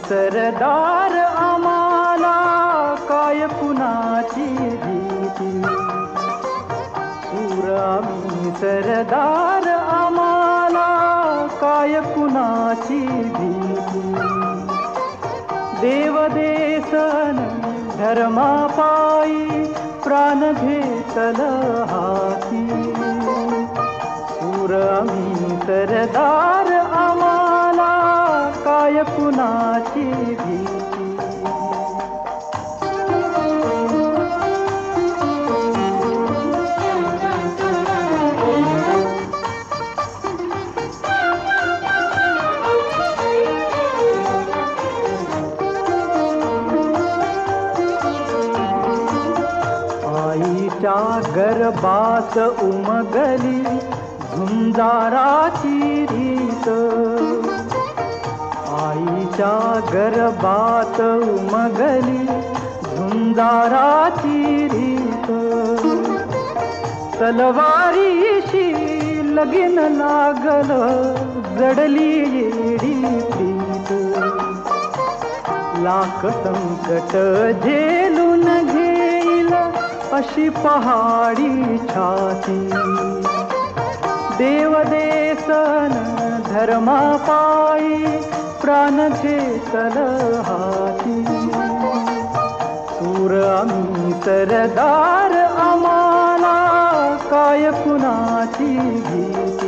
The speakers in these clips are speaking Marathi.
सरदार आम्हाला काय कुणाची भीती. शूर आम्ही सरदार आम्हाला काय कुणाची भीती. देव देसन धर्मापायी प्राण घेतल हाती. शूर आम्ही सरदार आम्हाला काय कुणाची भीती. आईच्या गर्भात उमगली झुंजाराची रीत. आईच्या गर्भात उमगली झुंजाराची रीत. तलवारीशी लगीन लागल जडली येडी प्रीत. लाख संकट झेलून घेईल अशी पहाडी छाती. देव देसन धर्मापायी प्राण घेतल हाती. शूर आम्ही सरदार आम्हाला काय कुणाची भीती.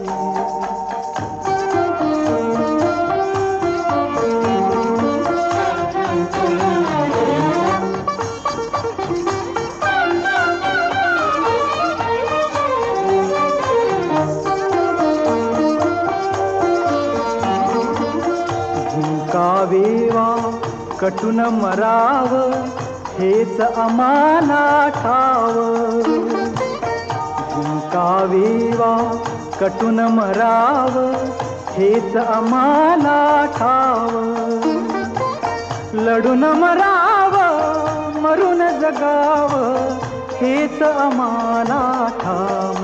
झुंकावेवा कटून मराव हेच आम्हाला ठाव. झुंकावेवा कटून मराव हेच आम्हाला ठाव. लढून मराव मरून जगाव हेच आम्हाला ठाव.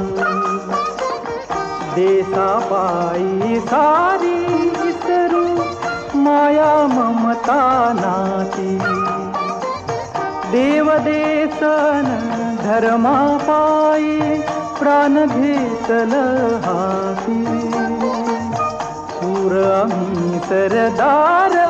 देशापायी सारी विसरू माया ममता नाती. देव देसन धर्मापायी प्राण घेतल हाती. शूर आम्ही सरदार